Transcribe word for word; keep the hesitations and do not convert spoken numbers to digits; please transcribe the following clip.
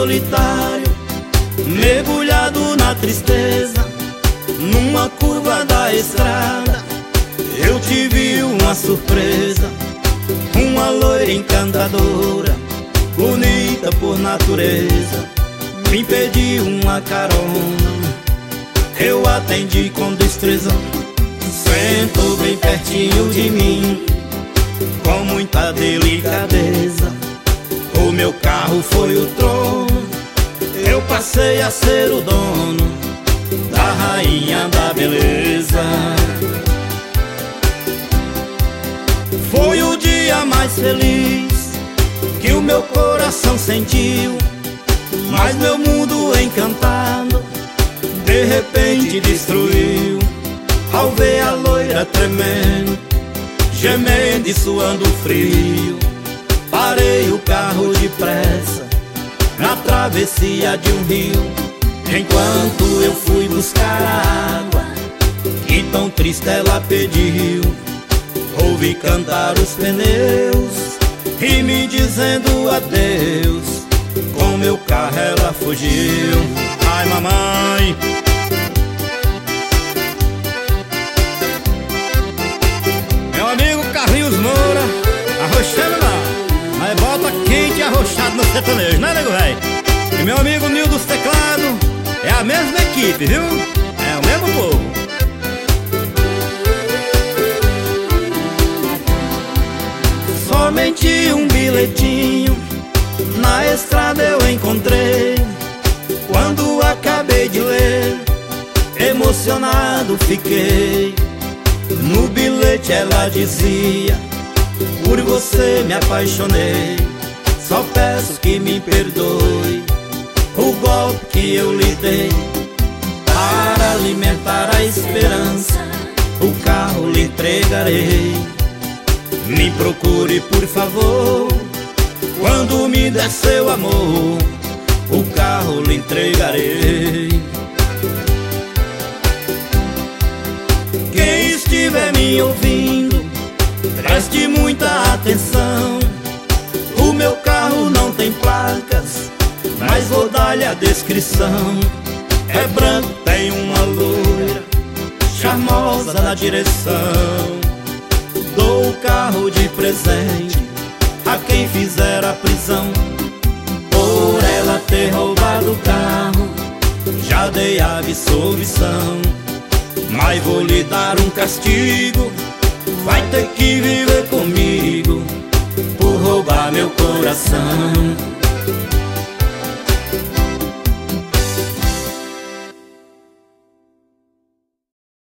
solitário, mergulhado na tristeza, numa curva da estrada, eu tive uma surpresa. Uma loira encantadora, bonita por natureza, me pediu uma carona. Eu atendi com destreza, sentou bem pertinho de mim, com muita delicadeza. O meu carro foi o trono, eu passei a ser o dono da rainha da beleza. Foi o dia mais feliz que o meu coração sentiu, mas meu mundo encantado de repente destruiu, ao ver a loira tremendo, gemendo e suando frio. Parei o carro depressa na travessia de um rio, enquanto eu fui buscar água que tão triste ela pediu. Ouvi cantar os pneus e me dizendo adeus, com meu carro ela fugiu. Ai, mamãe. Meu amigo Carlinhos Moura, arrochando não, mas bota quente e arrochado no sertanejo, né, nego véi? E meu amigo Nil dos Teclados, é a mesma equipe, viu? É o mesmo povo. Somente um bilhetinho na estrada eu encontrei. Quando acabei de ler, emocionado fiquei. No bilhete ela dizia: por você me apaixonei, só peço que me perdoe o golpe que eu lhe dei. Para alimentar a esperança, o carro lhe entregarei. Me procure por favor, quando me der seu amor, o carro lhe entregarei. Quem estiver me ouvindo, preste muita atenção. O meu carro não tem placas, mas vou dar-lhe a descrição. É branco, tem uma loira charmosa na direção. Dou o carro de presente a quem fizer a prisão, por ela ter roubado o carro. Já dei a absolvição, mas vou lhe dar um castigo. Vai ter que viver comigo por roubar meu coração.